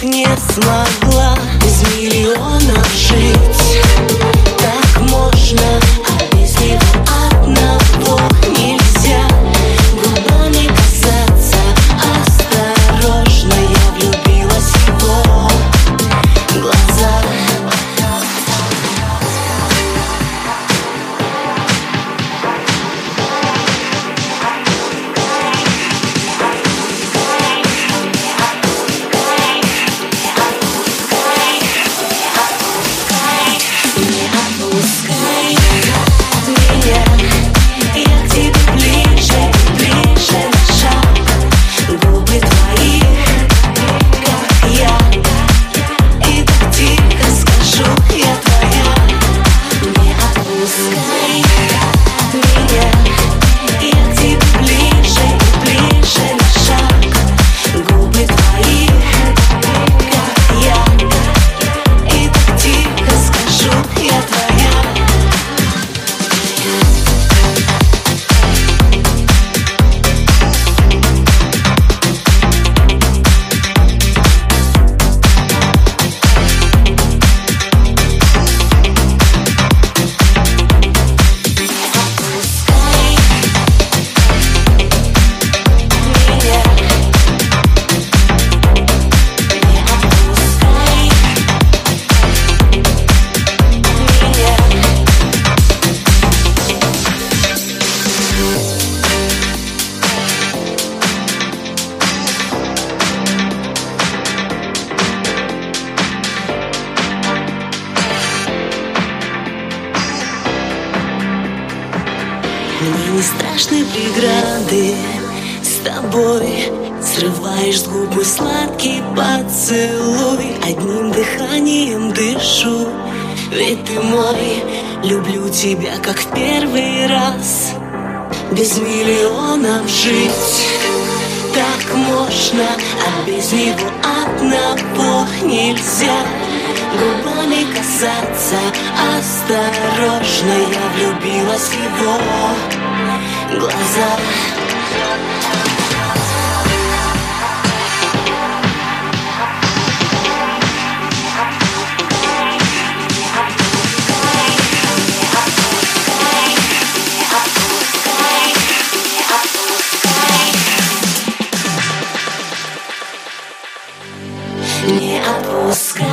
не смогла без миллионов жить. Так можно, а без него одного нельзя. Губами касаться осторожно, я влюбилась в его глаза. Мне не страшны преграды, с тобой срываешь с губ мой сладкий поцелуй. Одним дыханием дышу, ведь ты мой. Люблю тебя, как в первый раз. Без миллионов жить так можно, а без него одного нельзя. Губами касаться осторожно, я влюбилась в его глаза. Не отпускай.